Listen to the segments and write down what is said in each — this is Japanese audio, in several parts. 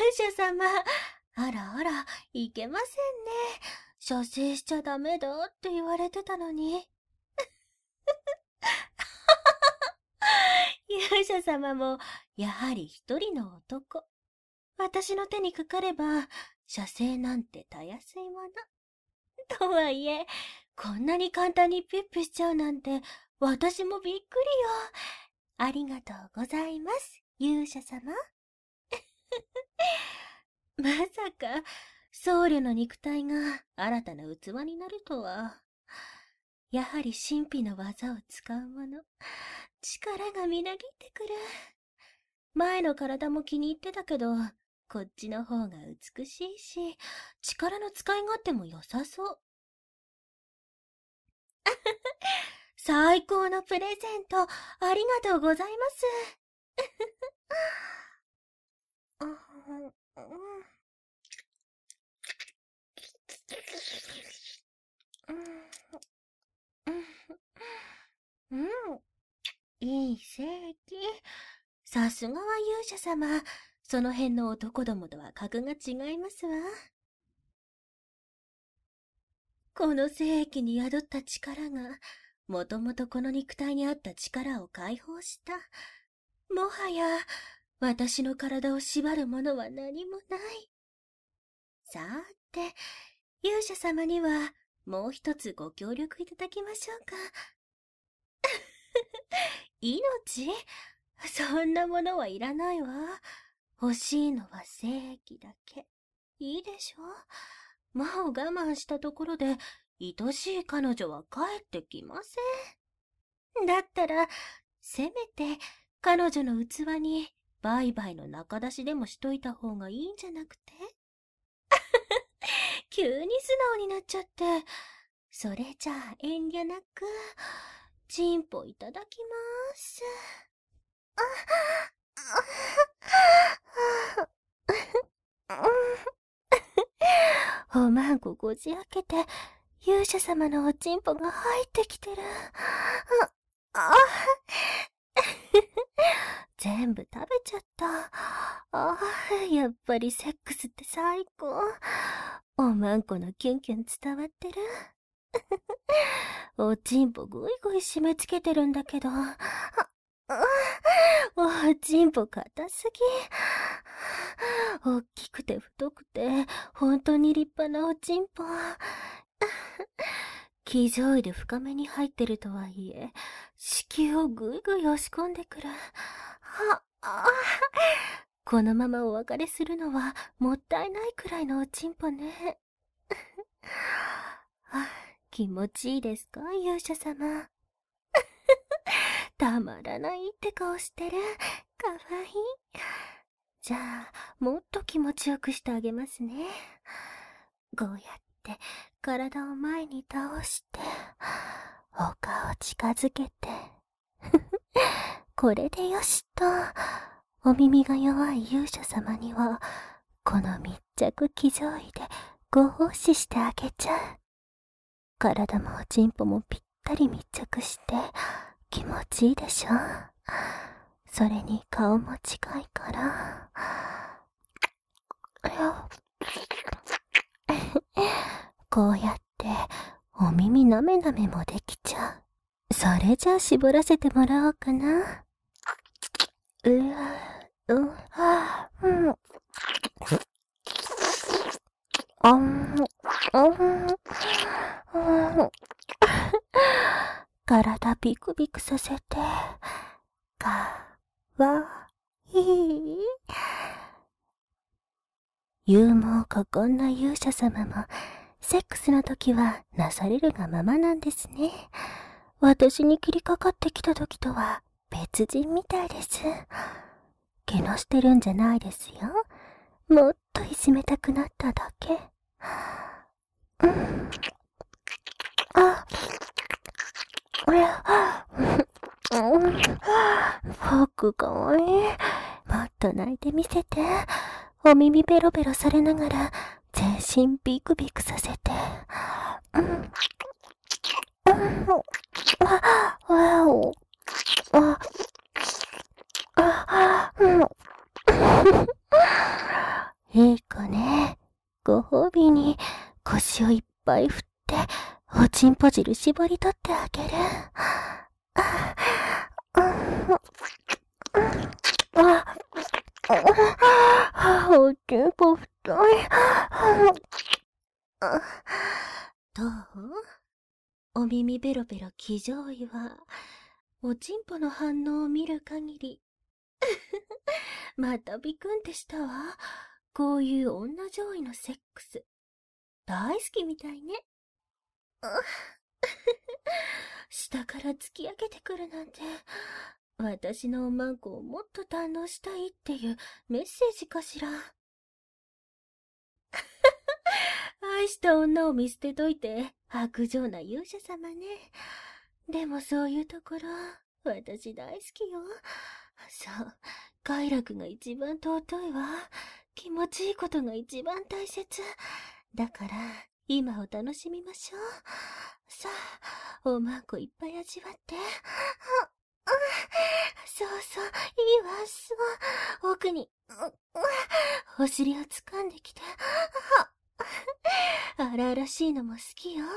者様。あらあら、いけませんね。射精しちゃダメだって言われてたのに。勇者様も、やはり一人の男。私の手にかかれば、射精なんてたやすいもの。とはいえ、こんなに簡単にピュッピュしちゃうなんて、私もびっくりよ。ありがとうございます、勇者様。まさか、僧侶の肉体が新たな器になるとは。やはり神秘の技を使うもの。力がみなぎってくる。前の体も気に入ってたけど、こっちの方が美しいし、力の使い勝手も良さそう。最高のプレゼント、ありがとうございます。うん、いい正規。さすがは勇者様。その辺の男どもとは格が違いますわ。この聖域に宿った力が、もともとこの肉体にあった力を解放した。もはや、私の体を縛るものは何もない。さーて、勇者様には、もう一つご協力いただきましょうか。命？そんなものはいらないわ。欲しいのは正義だけ。いいでしょ？もう我慢したところで、愛しい彼女は帰ってきません。だったら、せめて彼女の器にバイバイの仲出しでもしといた方がいいんじゃなくて？急に素直になっちゃって。それじゃあ遠慮なく、チンポいただきまーす。おまんここじ開けて、勇者様のおちんぽが入ってきてる。全部食べちゃった。やっぱりセックスって最高。おまんこのキュンキュン伝わってる。おちんぽぐいぐい締め付けてるんだけど。おちんぽ硬すぎ。大きくて太くて、本当に立派なおちんぽ。騎乗位で深めに入ってるとはいえ、子宮をぐいぐい押し込んでくる。このままお別れするのはもったいないくらいのおちんぽね。気持ちいいですか、勇者様。たまらないって顔してる。かわいい。じゃあ、もっと気持ちよくしてあげますね。こうやって体を前に倒して、お顔近づけて。これでよしと。お耳が弱い勇者様には、この密着騎乗位でご奉仕してあげちゃう。体もおちんぽもぴったり密着して、気持ちいいでしょ。それに顔も近いから。こうやってお耳なめなめもできちゃう。それじゃあ絞らせてもらおうかな。体ビクビクさせて、かわいい。勇猛果敢な勇者様も、セックスの時はなされるがままなんですね。私に切りかかってきた時とは別人みたいです。けなしてるんじゃないですよ。もっといじめたくなっただけ。僕かわいい。もっと泣いてみせて。お耳ベロベロされながら全身ビクビクさせて。 ぱい振って、おちんぽ汁絞り取ってあげる。おちんぽ太い。どう？お耳ベロベロ騎乗位は、おちんぽの反応を見る限り、またビクンってしたわ。こういう女上位のセックス。大好きみたいね。下から突き上げてくるなんて、私のおまんこをもっと堪能したいっていうメッセージかしら。愛した女を見捨てといて薄情な勇者様ね。でもそういうところ、私大好きよ。そう、快楽が一番尊いわ。気持ちいいことが一番大切。だから、今を楽しみましょう。さあ、おまんこいっぱい味わって。そうそう、いいわ、そう。奥に、お尻を掴んできて。荒々しいのも好きよ。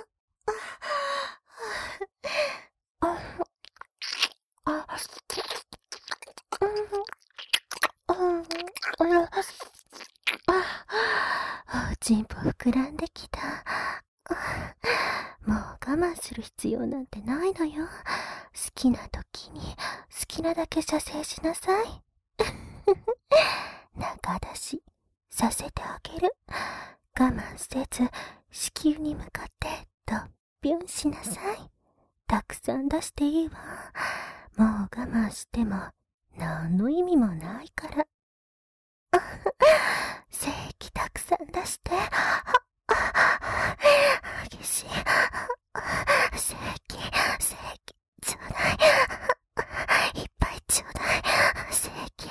おちんぽ膨らんできた。もう我慢する必要なんてないのよ。好きな時に好きなだけ射精しなさい。中出しさせてあげる。我慢せず子宮に向かってドッピュンしなさい。たくさん出していいわ。もう我慢しても何の意味もないから。精液たくさん出して。激しい。精液ちょうだい。いっぱいちょうだい。精液。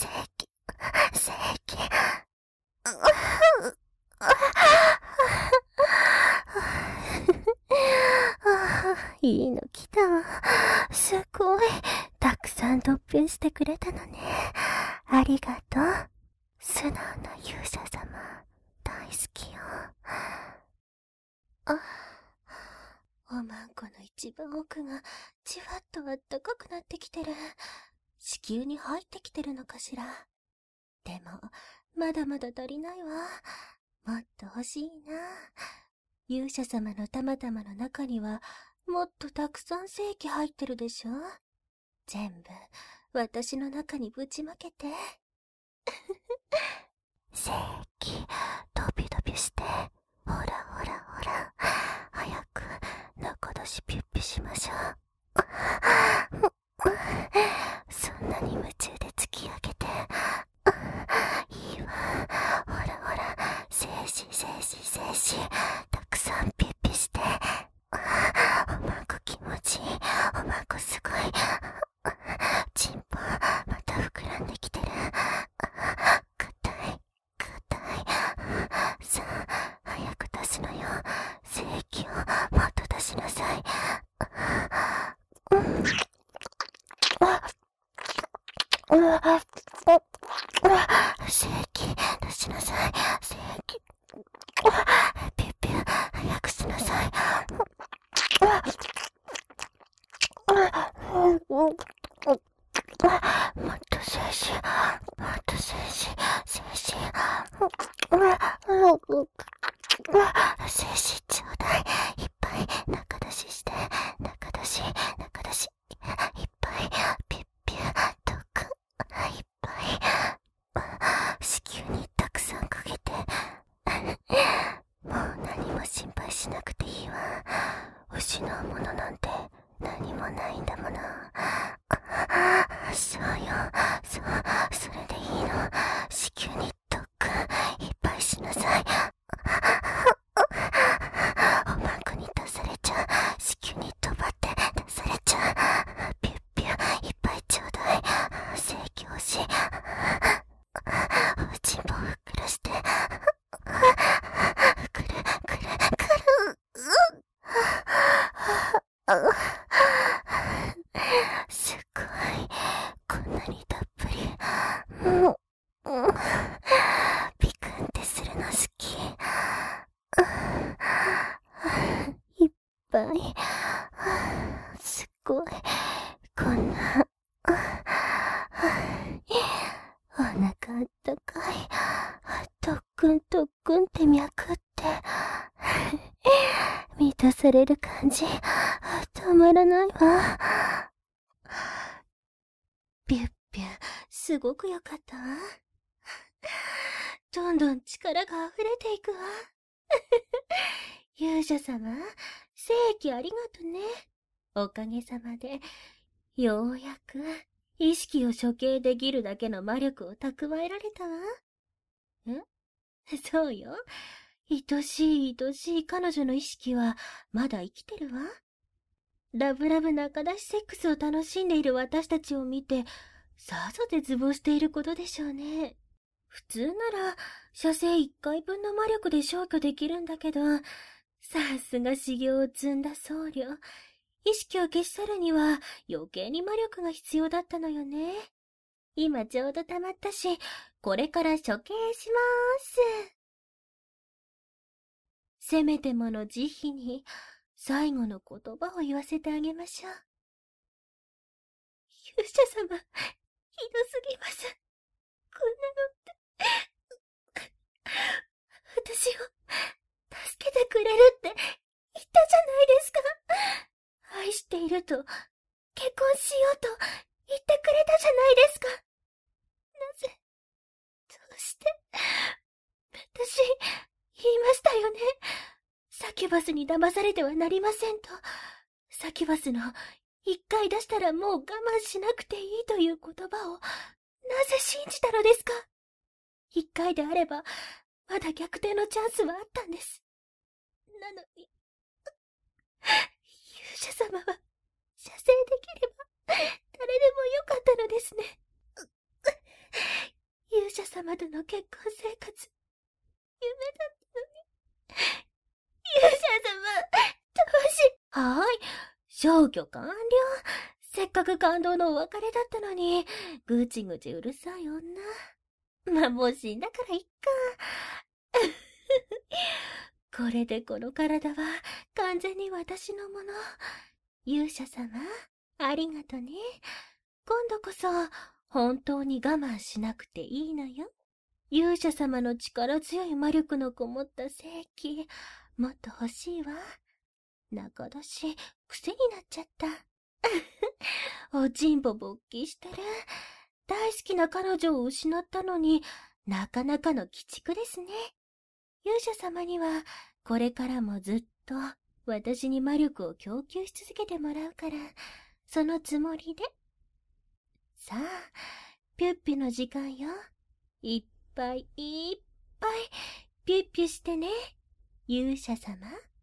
いいの来たわ。すごい。たくさんドッピュンしてくれたのね。ありがとう。素直な勇者様、大好きよ。おまんこの一番奥がじわっとあったかくなってきてる。子宮に入ってきてるのかしら。でも、まだまだ足りないわ。もっと欲しいな。勇者様の玉々の中には、もっとたくさん精液入ってるでしょ。全部、私の中にぶちまけて。精液、ドビドビして。ほら。早く、中出しピュッピしましょう。そんなに夢中で突き上げて。いいわ。ほら。精子。たくさんピュッピして。おまんこ気持ちいい。おまんこすごい。チンポ、また膨らんできてる。硬い。さあ、早く出すのよ。精液をもっと出しなさい。精液出しなさい。精液。ピュッピュ、早くしなさい。もっと精子。精子ちょうだい。いっぱい中出しして。中出し。いっぱいピュッピュとく。いっぱい子宮にたくさんかけて。もう何も心配しなくていいわ。失うものなんて何もないんだもの。そうよ。そお腹あったかい。特訓特訓って脈って。満たされる感じ。たまらないわ。ピュッピュ、すごくよかったわ。どんどん力が溢れていくわ。勇者様、聖域ありがとね。おかげさまで、ようやく意識を処刑できるだけの魔力を蓄えられたわ。そうよ。愛しい愛しい彼女の意識はまだ生きてるわ。ラブラブ仲出しセックスを楽しんでいる私たちを見て、さぞ絶望していることでしょうね。普通なら、射精1回分の魔力で消去できるんだけど、さすが修行を積んだ僧侶。意識を消し去るには余計に魔力が必要だったのよね。今ちょうど溜まったし、これから処刑しまーす。せめてもの慈悲に最後の言葉を言わせてあげましょう。勇者様、ひどすぎます。こんなのって。私を助けてくれるって言ったじゃないですか。愛していると、結婚しようと言ってくれたじゃないですか。なぜ、どうして、私、言いましたよね。サキュバスに騙されてはなりませんと。サキュバスの一回出したらもう我慢しなくていいという言葉を、なぜ信じたのですか。一回であれば、まだ逆転のチャンスはあったんです。なのに、勇者様は、射精できれば、誰でもよかったのですね。勇者様との結婚生活、夢だったのに。勇者様、はーい、消去完了。せっかく感動のお別れだったのに、ぐちぐちうるさい女。まあ、もう死んだからいっか。これでこの体は完全に私のもの。勇者様、ありがとね。今度こそ本当に我慢しなくていいのよ。勇者様の力強い魔力のこもった聖器、もっと欲しいわ。仲出し、癖になっちゃった。おちんぽ勃起してる。大好きな彼女を失ったのになかなかの鬼畜ですね。勇者様にはこれからもずっと私に魔力を供給し続けてもらうから、そのつもりで。さあ、ピュッピュの時間よ。いっぱいいっぱいピュッピュしてね、勇者様。